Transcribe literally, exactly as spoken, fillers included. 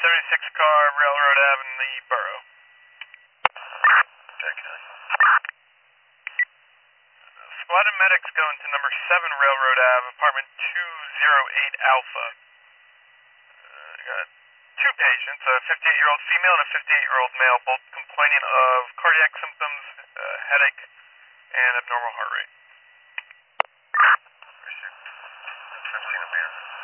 seventy-six car, Railroad Ave in the borough. Okay. Squad of medics going to number seven Railroad Ave, apartment two oh eight Alpha. Uh, got two patients, a fifty-eight-year-old female and a fifty-eight-year-old male, both complaining of cardiac symptoms, uh, headache, and abnormal heart rate. I've seen a man.